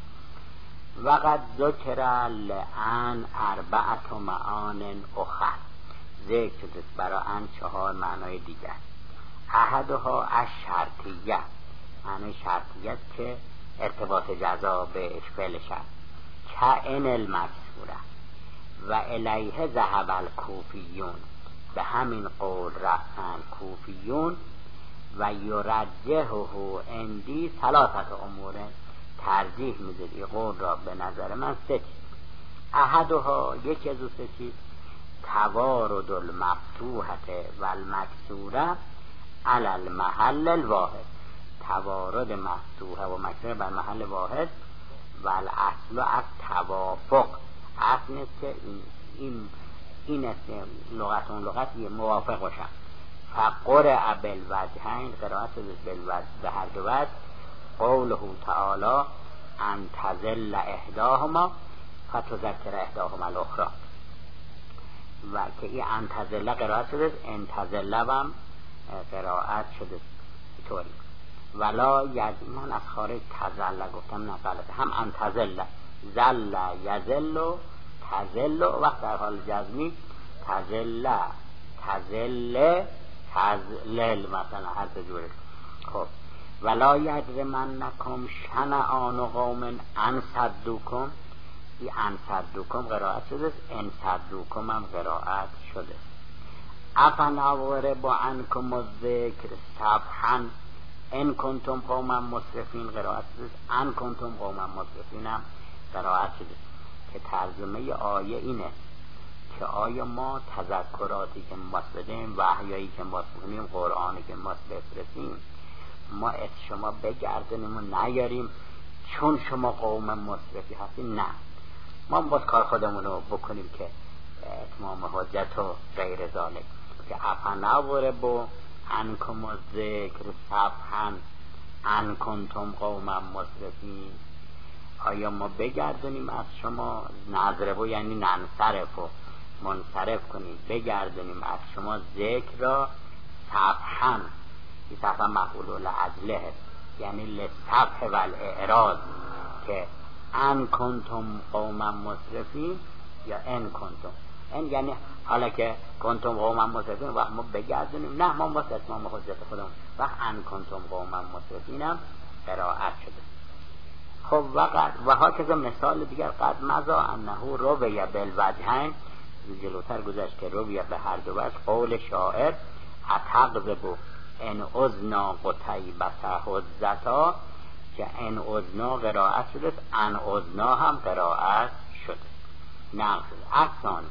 وقد ذکر لان اربعت معان اخر، ذکر شده برای ان چهار معنای دیگر. احدها الشرطیه، معنی شرطیت که ارتباط جزا بهش فعل شرط، کائن المکسوره و الیه ذهب الکوفیون، به همین قول رفتن کوفیون. و یرجحه عندی ثلاثه امور، ترجیح میده این قول را به نظر من سه چیز. احدها، یکی از اون سه چیز، توارد المفتوحه و المکسوره علی المحل الواحد، توارد مفتوحه و مکسوره بر محل واحد. و الاصل از توافق، اصل نیست که این این این است لغت اون لغت موافق باشن. فقرأ بالوجهین، قرائت بالوجه به هر دو وجه. قوله تعالی ان تزل احداهما فتذکر احداهما الاخرى، و که این ان تزل قرائت شده، ان تزل هم قرائت شده طوری. ولا یزمان از خارج تزل گفتم، نه غلطه، هم ان تزل، زل یزل تزل، وقت در حال جزمی تزل تزل تزلل مثلا هر جوره. خب ولا یجرمنکم شنآن قوم ان صدوکم، این ان صدوکم قرائت شده، ان صدوکم هم قرائت شده. افنضرب عنکم الذکر صفحا ان کنتم قوما مسرفین، قرائت شده ان کنتم قوما مسرفین هم قرائت شده. که ترجمه آیه اینه که آیا ما تذکراتی که ما بدیم، وحیایی که ما بخونیم، قرآنی که ما بفرستیم، ما از شما بگردنیم و نیاریم چون شما قوم مسرفی هستیم؟ نه، ما باید کار خودمون رو بکنیم که اتمام حجت و غیر ذالک. که افنضرب عنکم الذکر صفحا ان کنتم قوما مسرفین، آیا ما بگردنیم از شما، نضربو یعنی ننصرف و منصرف کنیم، بگردنیم از شما ذکر را صفحا، این صفحا مفعول لاجله یعنی لصفح و الاعراض، که ان کنتم قوما مسرفین یا ان کنتم، این یعنی حالا که کنتم قوما مسرفین وقت ما بگردونیم، نه ما واسه اتمام حجت خودمون، وقت ان کنتم قوما مسرفین هم قرائت شده. خب وقت و ها که مثال دیگر قد مزا انه رویه بالوجهین، جلوتر گذشت که رویه به هر دو وجه، قول شاعر اتقذبو ان ازنا قطیبت حجتا، که ان ازنا قرائت شده، ان ازنا هم قرائت شده، نقل شده. اصلا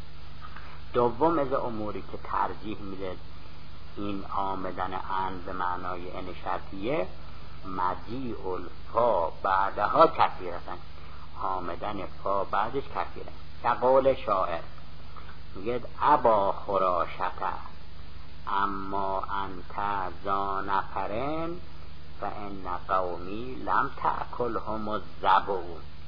دوم از اموری که ترجیح میده این آمدن ان به معنای ان شرطیه، مجیع الفا بعدها کثیر هستن، آمدن فا بعدش کثیره. که قول شاعر میگه ابا خراشته اما انت ذا نفرن فان قومی لم تأکلهم الذبو.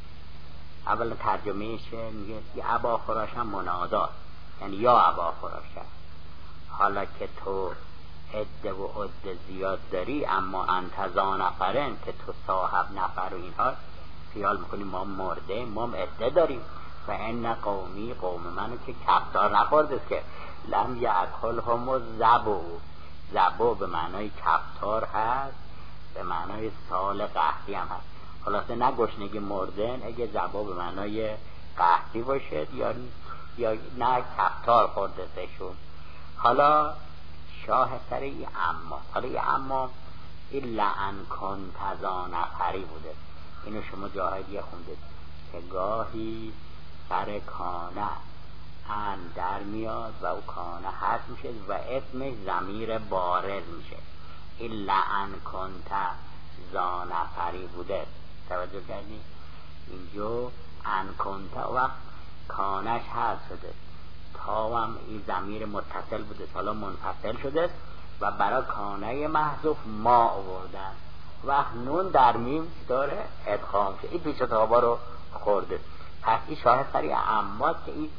اول ترجمهش میگه ابا خراش هم منادا، یعنی یا ابا خراشه، حالا که تو عده و عده زیاد داری، اما انت ذا نفرن که تو صاحب نفر و اینها، خیال میکنی ما مرده، ما عده داریم. فان قومی، قوم منو که کفتار نخورده که لم یأکلهم الذبو. ذبو به معنای کفتار هست، به معنای سال قحطی هم هست. خلاصه نه گشنگی مردن، اگه ذبو به معنای قحطی باشد یا یا نه کفتار خورده سشون. حالا شاه سری اما، حالا این اما این لعن کنت ذا نفری بوده، اینو شما جاهای دیگه خوندید که گاهی سر کانه ان در میاد و او کانه هست میشه و اسمش ضمیر بارز میشه. این لعن کنت ذا نفری بوده، توجه کردی؟ اینجا ان کنت وقت کانش هست شده، تا هم این ضمیر متصل بوده، حالا منفصل شده و برای کانه محذوف ما آوردن و نون در میم داره ادغام شد، این پیش تابا رو خورده. پس این شاه سری اما که این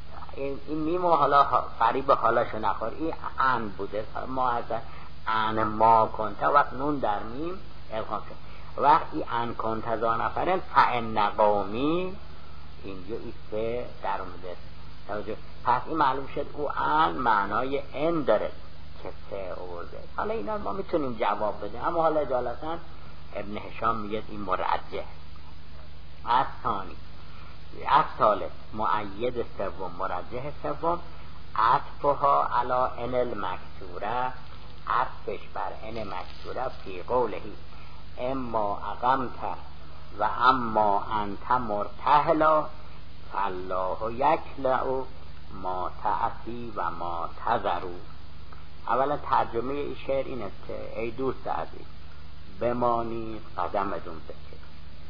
این میم و حالا فریب حالاشو نخور، این ان بوده، ما از ان ما کنته وقت نون در میم ادغام شد. وقت این ان کنته ذا نفرن فان قومی، اینجا این سه در اومده. پس این معلوم شد او ان معنای ان داره که سه آورده. حالا اینا ما میتونیم جواب بدیم، اما حالا اجالتا ابن هشام میگه این مرجح. از ثانی از ثالث معید سوم، مرجح سوم عطفها علا ان المکسوره، عطفش بر ان مکسوره فی قولهی اما اقمت و اما انت مرتحلا فالله یکلع ما تعصی و ما تذرو. اولا ترجمه این شعر این است که ای دوست عزیز بمانی قدمتون بکش،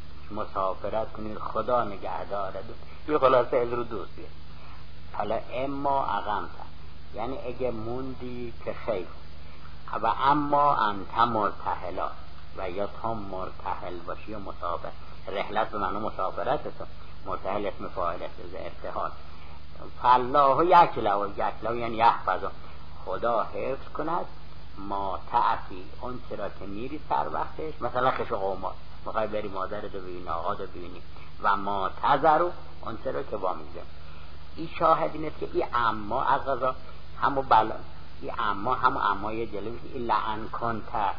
مسافرت کنید خدا نگهدارتون. یه خلاصه از رو دوستیه. حالا اما اقمت یعنی اگه موندی که خیر، و اما انت مرتحلا و یا تا مرتحل باشی و مسافر، رحلت به معنی مسافرت است، مرتحل اسم فاعل است، ارتحال. فالله یکلع، یکلع یعنی یحفظ، خدا حفظ کند ما تعفی، اون چرا که میری سر وقتش، مثلا خش و قومات میخوای بری مادر رو ببینی، آقا رو ببینی، و ما تذرو، اون چرا که وامیزه. این شاهد این است که این اما از غذا همو بلا، این اما همو امای جلوی این لعن کنت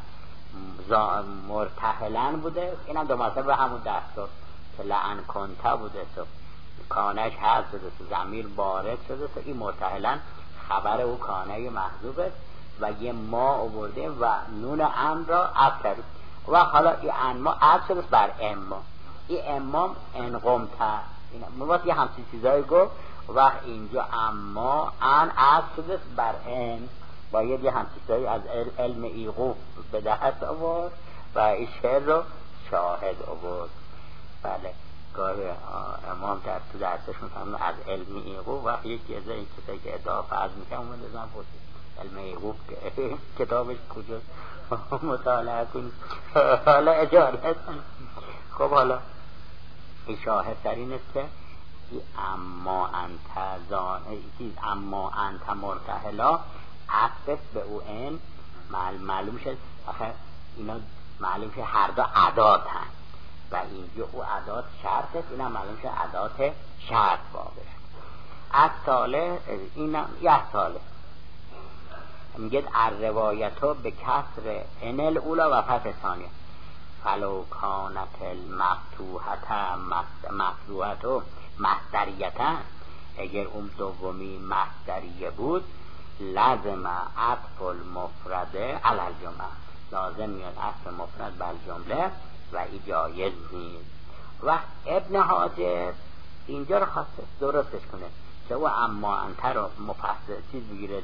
مرتحلن بوده، این هم دو مرتبه همون دستور که لعن کنت بوده، تو کانش هست شده، تو ضمیر بارد شده، تو این مرتحلن خبر او کانه محذوبه و یه ما آورده و نون ام را عطف کرد و حالا این انما عطف شده بر اما، این امام انقمت، این مواد یه همچین چیزایی گفت و اینجا اما ان عطف شده بر ان، باید یه همچین چیزایی از علم ایقوف به دست آورد و این شعر رو شاهد آورد. بله گاهی امام در تو درسشون فهمون از علم ایقوف و یکی از این کسایی که ادعا فرض میکنم اومد ازم پرسید علم ایقوف که کتابش کجاست مطالعه کنید. حالا اجازه. خب حالا این شاهد در این است که اما انت زان چیز اما انت مرتحلا عطف به او ان معلوم شد. آخه اینا معلوم شد هر دو ادات هست و اینجا او ادات شرط است، اینا معلوم شد ادات شرط واقع. از صالح اینم یه صالح میگه الروایتو به کسر ان الاولا و فتح ثانیه فلو کانت المفتوحه مفتوحه مصدریتا اگر اون دومی مصدریه بود لازم عطف المفرده علی الجمله لازم میاد عطف مفرد بر جمله و ای جایز نیست. و ابن حاجب اینجا رو خواسته درستش کنه که او اما انتر رو مفصل چیز بگیرد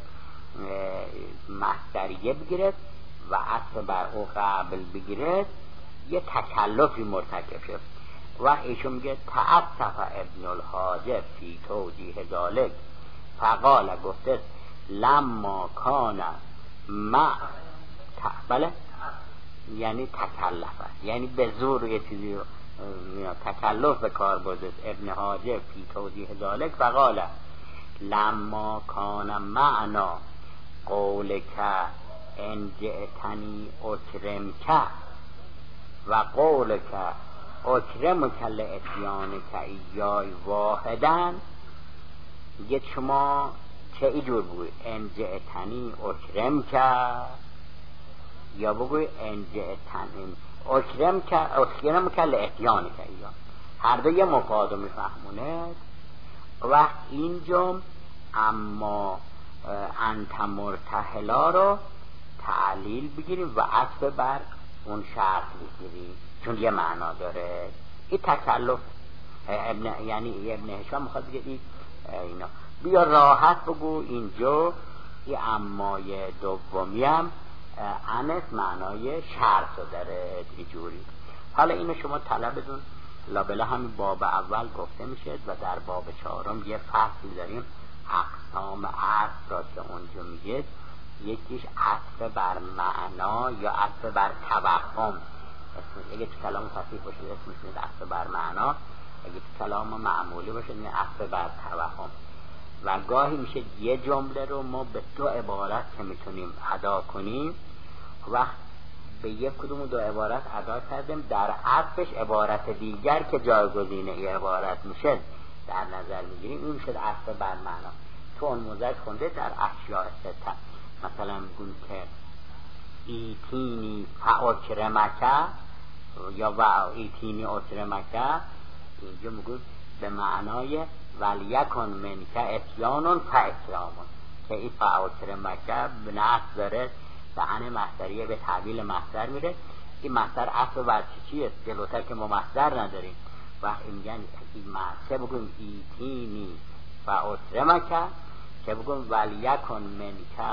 مصدریه بگیرد و عطف بر او قبل بگیرد یه تکلفی مرتکب شد. و ایشون میگه تعصف ابن الحاجب فی توجیه ذالک فقال گفته لما کان ما بله یعنی تکلفه یعنی به زور یه چیزی تکلف به کار برده ابن حاجب فی توجیه ذالک فقال لما کان معنا قولک ان جئتنی اکرمک و قولک اکرمک لاتیانک ایای واحدن یه شما چه اینجور بگوی ان جئتنی اکرمک یا بگوی ان جئتنی اکرمک اکرمک لاتیانک ایای هر دو یه مفاد رو میفهمونه. و اینجا اما انت مرتحلا رو تعلیل بگیریم و عطف بر اون شرط بگیریم چون یه معنا داره. این تکلف ابن یعنی ابن هشام میخواد بگه این اینا بیا راحت بگو اینجا این امای دومی هم انس معنای شرط رو داره اینجوری. حالا اینو شما طلبتون لابلا همین باب اول گفته میشه و در باب چهارم یه فصل داریم اقسام عطف را که اونجا میگه یکیش عطف بر معنا یا عطف بر توهم اگه تو کلام فصیح باشه اسمش میشه عطف بر معنا اگه تو کلام معمولی باشه میشه عطف بر توهم. و گاهی میشه یه جمله رو ما به دو عبارت که میتونیم ادا کنیم و به یک کدوم دو عبارت ادا کردیم در عطفش عبارت دیگر که جایگزین این عبارت میشه در نظر میگیریم این میشه عطف بر معنا. تو اون موزد خونده در اشیاء سته مثلا میگون که ایتینی فاکرمک یا و ایتینی اکرمک اینجا میگون به معنای ولیکن منک اتیانون فاکرامون که این فاکرمک به نصب داره دهن مصدریه به تعبیل مصدر میره. این مصدر اصل بر چی چیه جلوتر که ما مصدر نداریم وقتی میگن این مصدر بگویم ایتینی فاکرمک که بگویم ولیکن منک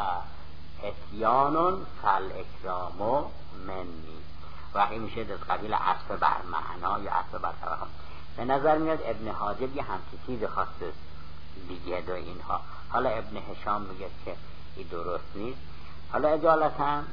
اتیانون فالاکرام منی وقتی میشه از قبیل عطف بر معنا یا عطف بر توهم. به نظر میاد ابن حاجب یه همچی چیز خاصه دیگه دو اینها. حالا ابن هشام میگه که این درست نیست. حالا اجالتا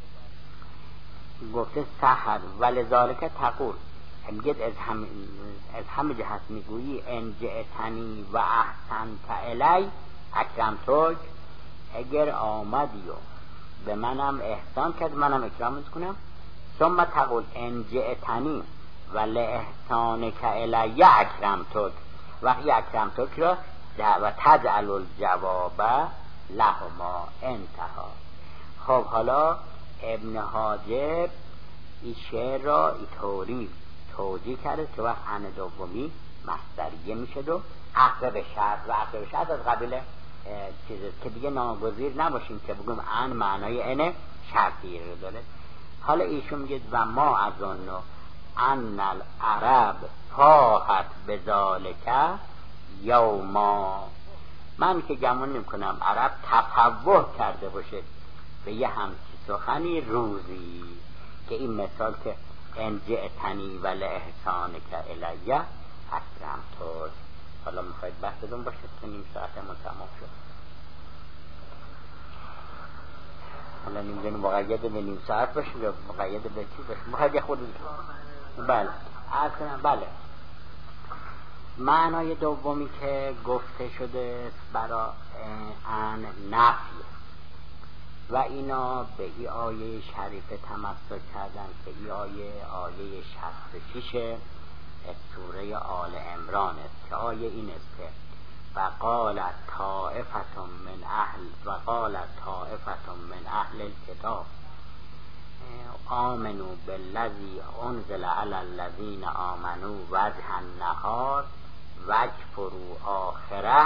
گفته سحر ولذالک تقول میگه از هم از همه جهت میگویی ان جئتنی و احسنت الی اکرمتک اگر آمدی و به منم احسان کرد منم اکرامت کنم. ثم تقول ان جئتنی و لاحسانک الی اکرمتک وقتی اکرمتک را و تجعل الجواب لهما انتها. خب حالا ابن حاجب این شعر را این طوری توجیه کرده که وقت ان دومی مصدریه میشه و عقب شرط و عقب شرط از قبیل چیزه که دیگه ناگزیر نباشیم که بگیم ان معنای ان شرطی رو داره. حالا ایشون میگه و ما از اونو ان العرب فاحت بذالک یوما من که گمان نمیکنم عرب تفوه کرده باشه به یه همچی سخنی روزی که این مثال که ان جئتنی و لاحسانک الی اکرمتک. حالا میخواید بحثتون باشه که نیم ساعتمون تمام شد. حالا نمیدونی مقید به نیم ساعت باشه یا مقید به چی باشه میخواید یه خود بله عرض کنم. بله معنای دومی که گفته شده برای ان نفی و اینا به ای آیه شریفه تمسک کردن که ای آیه آیه شصت و شش سوره آل عمران است که آیه این است که فقالت طائفة من اهل وقالت طائفة من اهل الكتاب آمنوا بالذی انزل علی الذین آمنوا وجه النهار واکفروا آخره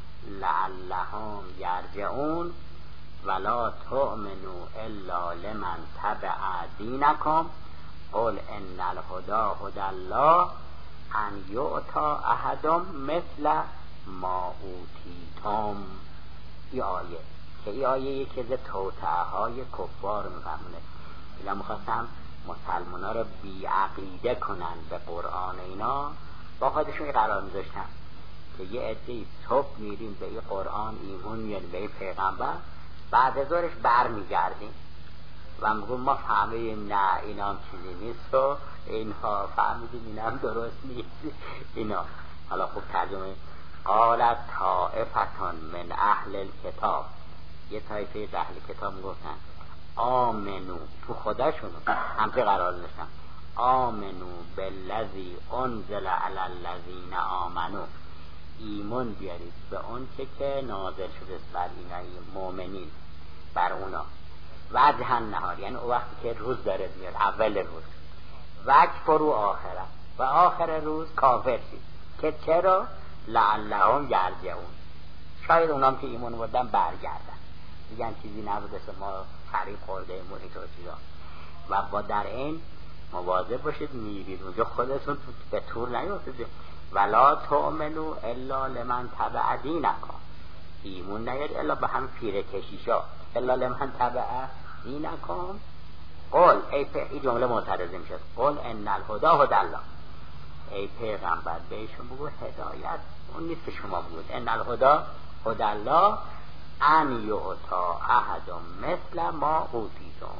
لعلهم یرجعون ولا تؤمنوا الا لمن تبع دینکم قل ان الهدی هدی الله ان یؤتی احد مثل ما اوتیتم. این آیه که این آیه یکی از توطئه های کفار میفهمونه. اینا میخواستم مسلمان ها رو بی عقیده کنن به قرآن، اینا با خودشون قرار میذاشتن که یه عده‌ای صبح میریم به این قرآن ایمان میاد به این پیغمبر، بعد از ظهرش بر میگردیم و میگون ما فهمیدیم نه اینا هم چیزی نیست و اینها فهمیدیم اینا هم درست نیست. اینا حالا خوب ترجمه قالت طائفتون من اهل الکتاب، یه طایفه از اهل کتاب میگفتن آمنو، تو خودشون همچه قرار نشن، آمنو بالذی انزل علی الذین آمنو، ایمان بیارید به اون که که نازل شده بر اینای مؤمنین، بر اونا. وجه النهار یعنی او وقتی که روز داره میاد، اول روز. وکفروا آخره، و آخر روز کافر شید که چرا؟ لعلهم یرجعون، شاید اونام که ایمان بردن برگردن، دیگه چیزی نبوده ما فریب خورده ایمون اینطور چیزا. و با در این مواظب باشید میرید اونجا خودتون به طور نیفتید. ولا تؤمنوا الا لمن تبع دینکم، ایمون نیاد الا به هم پیره کشیشا، الا لمن تبع دینکم. قل ای پی... این جمله معترضه میشه، قل ان الهدی هدی الله، ای پیغمبر بهشون بگو هدایت اون نیست که شما بگوید، ان الهدی هدی الله ان یعطا احد مثل ما اوتیتم،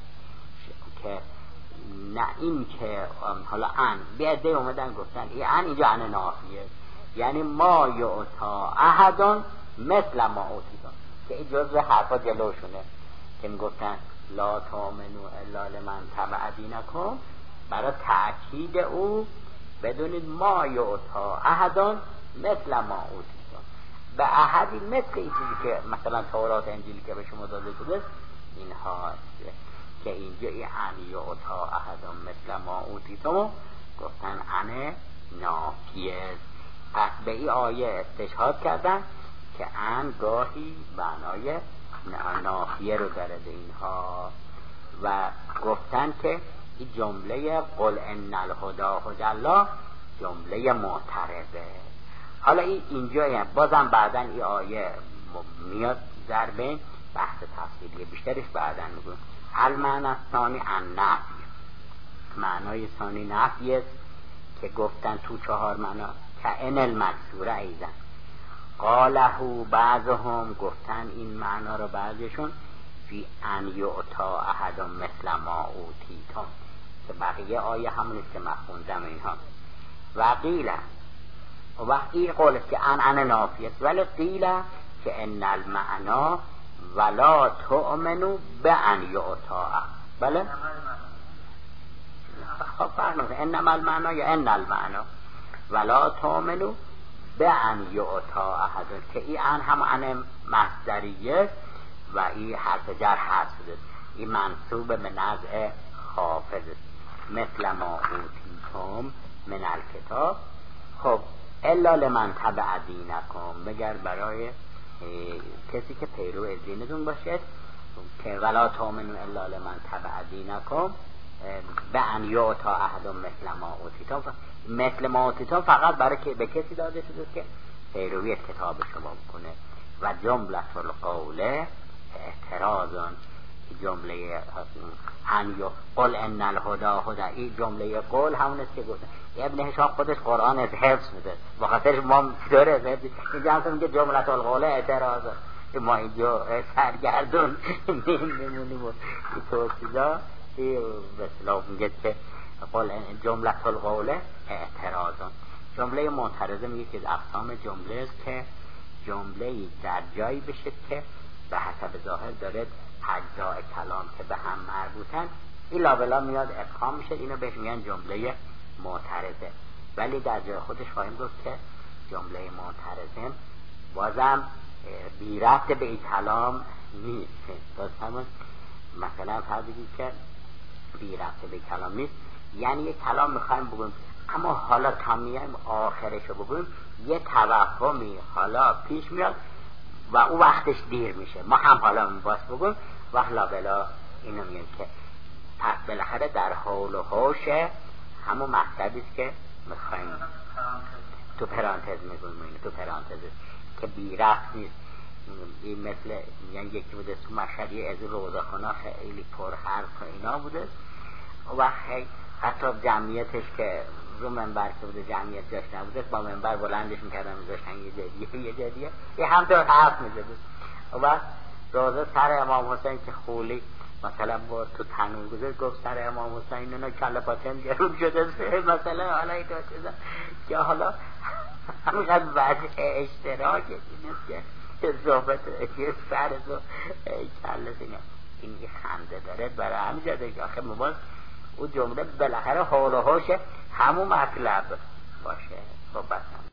که نه این که حالا ان بیاده اومدن گفتن این ان اینجا ان نافیه، یعنی ما یعطا احد مثل ما اوتیتم، که این جزء حرفا جلوشونه که میگفتن لا تؤمنوا الا لمن تبع دینکم، برای تأکید او بدونید ما یعطا احد مثل ما اوتیتم، به احدی مثل این چیزی که مثلا تورات انجیلی که به شما داده شده اینها که اینجا این ان یعطا احد مثل ما اوتیتم گفتن ان نافیه. پس به این آیه استشهاد کردن که ان گاهی معنای نافیه رو داره به اینها و گفتن که این جمله قل ان الهدی هدی الله جمله معترضه. حالا این اینجا بازم بعدن این آیه میاد در بین بحث تفصیلی بیشترش بعدن میگون. المعنی ثانی ان نفی، معنای ثانی نفی است که گفتن تو چهار معنا که ان المکسوره ایزن قاله بعضهم، گفتن این معنا رو بعضیشون فی ان یعطا احد مثل ما اوتیتم، که بقیه آیه همونیست که مخوندم اینها. و قیله و وقتی قول است که ان ان نافی است، ولی قیله که ان المعنا ولا تؤمنوا بان یعطا، بله خب فرق نمیکنه، انما المعنا یا ان المعنا ولا تؤمنوا بان یعطا احد، که این ان هم ان مصدریه و این حرف جر حذف شده، این منصوب به نزع خافض مثل ما اوتیتم من الکتاب. خب الا لمن تبع دینکم، مگر برای کسی که پیرو از دینتون باشد، که ولا تؤمنوا الا لمن تبع دینکم بان یعطا احد مثل ما اوتیتم، مثل ما اوتیتم فقط برای که به کسی داده شده که پیروی کتاب شما بکنه. و جمله القول اعتراضون، جمله ان قل ان الهدی هدی، این جمله قول همون است که گفتن ابن هشام خودش قرآن از حفظ میده، بخاطرش ما داره از حفظ اینجا هم میگه جمله القول اعتراض، ما اینجا سرگردون نمونیم و تو چیزا به اصطلاح میگه که قل جمله القول اعتراضون. جمله معترضه میگه که اقسام جمله است که جمله در جایی بشه که به حسب ظاهر داره اجزاء کلام که به هم مربوطن این لابلا میاد افهام میشه، اینو بهش میگن جمله معترضه. ولی در جای خودش خواهیم گفت که جمله معترضه بازم بی ربط به این کلام نیست. باز همون مثلا فرض بگید که بی ربط به کلام نیست، یعنی یک کلام میخوایم بگویم، اما حالا تا میایم آخرش رو بگویم یه توهمی حالا پیش میاد و او وقتش دیر میشه. ما هم حالا باز بگویم وحلا بلا اینو میگیم که بالاخره در حول و حوش همون مقصدیست که میخوایم تو پرانتز میگویم، اینو تو پرانتز که بی ربط نیست. این مثل یعنی یکی بوده تو مشهدی از روزخونه خیلی پر حرف و اینا بوده و خیلی حتی جمعیتش که رو منبر که بوده جمعیت جاش نبوده با منبر بلندش میکردن میذاشتن یه جدیه یه جدیه یه همطور حرف میزده و روزه سر امام حسین که خولی مثلا با تو تنور گذاشت گفت سر امام حسین اینا کله پاچم گرون شده مثلا حالا اینا چیزا که حالا همینقدر وجه اشتراک نیست که صحبت یه سر تو کله سینه این یه خنده داره برای همین جده که آخه مباز او جمله بالاخره حول و حوش همون مطلب باشه. خب بس